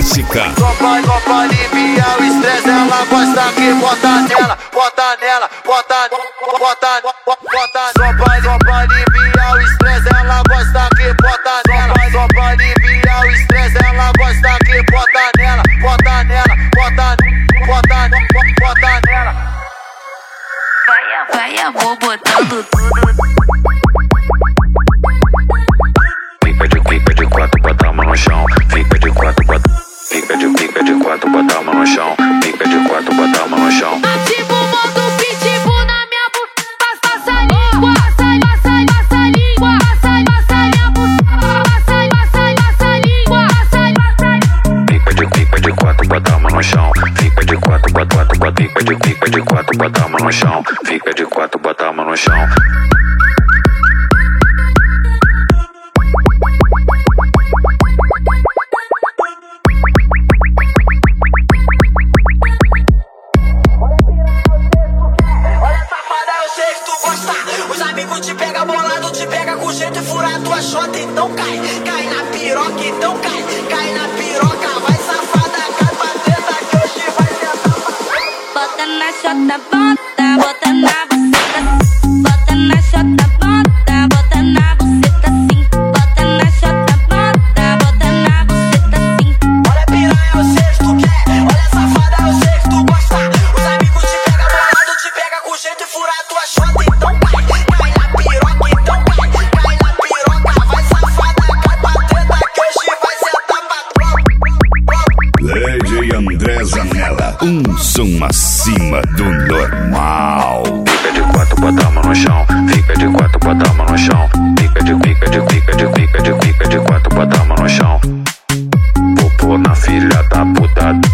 clássica. Só pra aliviar o estresse, ela gosta que bota nela, bota nela, bota. Só pra aliviar o estresse, ela gosta que bota nela. Só pra aliviar o estresse, ela gosta que bota nela, bota nela, bota nela. Vai, eu vou botando tudo. Fica de quatro, bota a mão no chão. Fica de quatro, bota a mão no chão. Fica de quatro, bota a mão no chão. Ativa o modo pitbull na minha buceta. Passa a língua, passa a língua, passa minha buceta. Passa a língua, Fica de quatro, bota a mão no chão. Fica de quatro, fica de quatro, bota a mão no chão. Fica de quatro, bota a mão no chão. Os amigos te pega bolado, te pega com jeito e fura a tua chota. Então cai na piroca, então cai na piroca. Vai safada, cai pra dentro que hoje vai sentar. bota na chota, bota na buceta. Bota na chota, bota na buceta sim. Bota na chota, bota na buceta sim. Olha piranha, eu sei que tu quer. Olha safada, eu sei que tu gosta. Os amigos te pega bolado, te pega com jeito e fura a tua chota. Então cai na piroca, então cai na piroca. Vai safada, cai pra treta que hoje vai sentar pra troca. DJ André Zanella, um som acima do normal. Fica de quatro, bota a mão no chão. Fica de quatro, bota a mão no chão. Fica de quatro, bota a mão no chão. Popô na filha da puta.